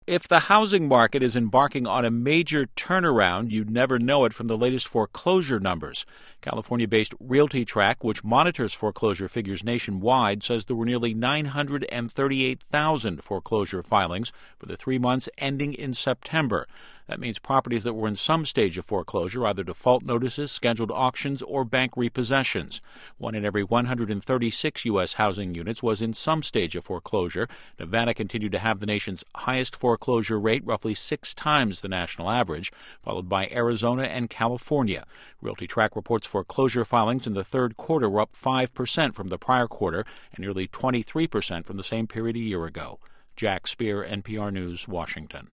If the housing market is embarking on a major turnaround, you'd never know it from the latest foreclosure numbers. California-based RealtyTrack, which monitors foreclosure figures nationwide, says there were nearly 938,000 foreclosure filings for the 3 months ending in September. That means properties that were in some stage of foreclosure, either default notices, scheduled auctions, or bank repossessions. 1 in every 136 U.S. housing units was in some stage of foreclosure. Nevada continued to have the nation's highest foreclosure rate, roughly 6 times the national average, followed by Arizona and California. RealtyTrack reports foreclosure filings in the third quarter were up 5% from the prior quarter and nearly 23% from the same period a year ago. Jack Speer, NPR News, Washington.